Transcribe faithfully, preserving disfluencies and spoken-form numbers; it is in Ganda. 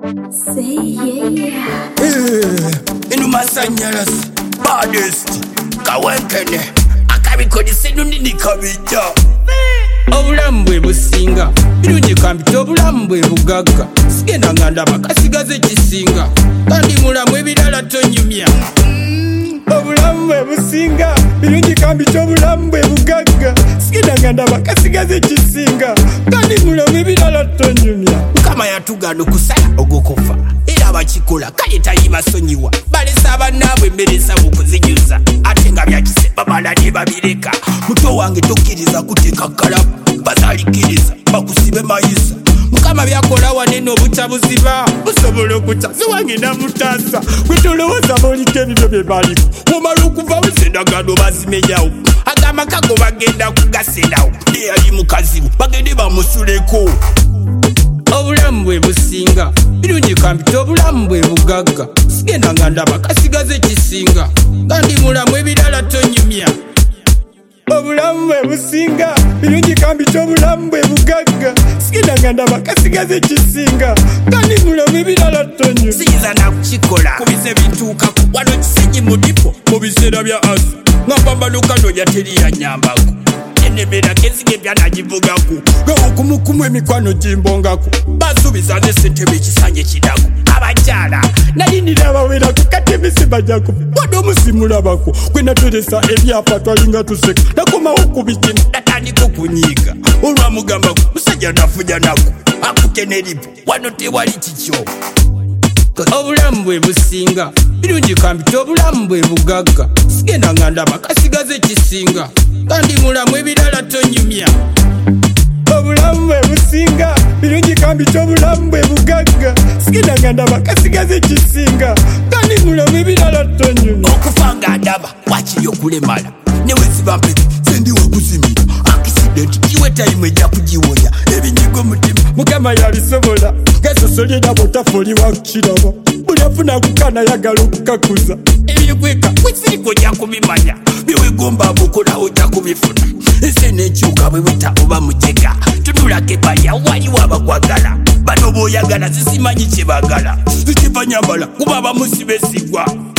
Say yeah. Eh, inu masanyalasi baddest kawenkene akabikodise nunini kabijja obulamu bwe businga birungi kambite obulamu bwe bugagga sigenda nga ndaba kasigaze ekisinga kandi mulamu ebirala tonyumya obulamu bwe businga birungi kambite obulamu bwe bugagga sigenda nga ndaba kasigaze ekisinga kandi mulamu ebirala tonyumya mukama yatugana okusala ogukufa era abakikola kale tayibasonyiwa balesa abannaabwe emmere ensavu kuzijuza ate nga byakise bamala ne babireka muto wange tokkiriza kuteeka kalamu bazalikiriza bakusibe mayisa mukama byakola wanene obutabuziba busobola okuta ziwange namutaasa kwetolowooza boliko ebibyo bye baliko omala okuva buzendagano bazimenyawo agamaka go bagenda kugasenawo eyali mukazibu bagende bamusuleko obulamu bwe businga birungi kambite obulamu bwe bugagga sigenda nga ndaba kasigaze ekisinga kandi mulamu ebirala tonyumya obulamu bwe businga birungi kambite obulamu bwe bugagga sigenda nga ndaba kasigaze ekisinga kandi mulamu ebirala tonyumya siyinza nakukikola kubize bituukako wano kisenyi mudipo mu biseera bya asu nga mpambalukanonya teriyanyambako enemera kezige byanagivugako gaokumukumu emikwano gimbongako basuubiza ne ssentebe ekisanje kidako abakyala nalinira abawerako kati emisiba jako wadde omusimulabako gwe nateresa ebyapa twalinga tuseka nakomawo kubikina natandika okunyiiga olwamugambako musajja nafuja nako akukeneripo wano tewali kikyo obulamu bwe businga birungi kambite obulamu bwe bugagga sigenda nga ndaba kasigaze ekisinga kandi mulamu ebirala tonyumya obulamu bwe businga birungi kambite obulamu bwe bugagga sigenda nga ndaba kasigaze ekisinga kandi mulamu ebirala tonyumya okufa nga ndaba wakiri okulemala neweziba mpeke sendiwa kuzimira akisidenti kiwe tayimu ejja kugiwonya ebinyigo mutima mukama yabisobola gasosolera botafoli wakiraba buli afuna kukana yagala okukakuza ebyekweka wesiriko ojja kubimanya byewegomba bukola ojja kubifuna ensi nekyuka bwe buta oba mujega tunulako ebalya waliwo abakwagala bano b'oyagala zisimanyi kye bagala zikivanyambala kuba abamusi besigwa